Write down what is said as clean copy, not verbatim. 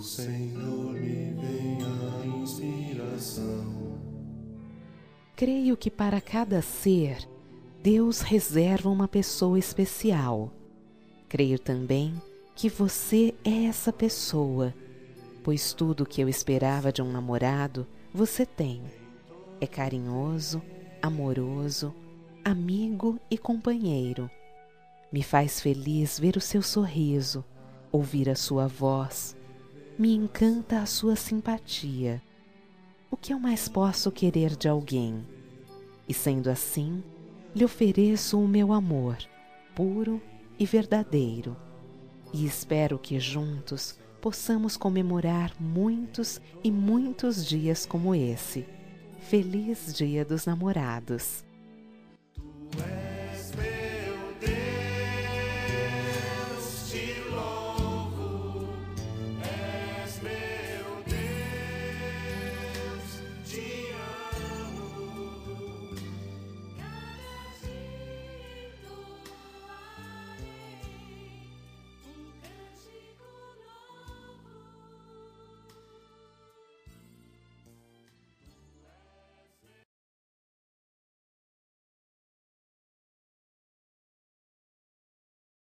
Senhor, me vem a inspiração. Creio que para cada ser, Deus reserva uma pessoa especial. Creio também que você é essa pessoa, pois tudo o que eu esperava de um namorado, você tem. É carinhoso, amoroso, amigo e companheiro. Me faz feliz ver o seu sorriso, ouvir a sua voz. Me encanta a sua simpatia. O que eu mais posso querer de alguém? E sendo assim, lhe ofereço o meu amor, puro e verdadeiro. E espero que juntos possamos comemorar muitos e muitos dias como esse. Feliz Dia dos Namorados!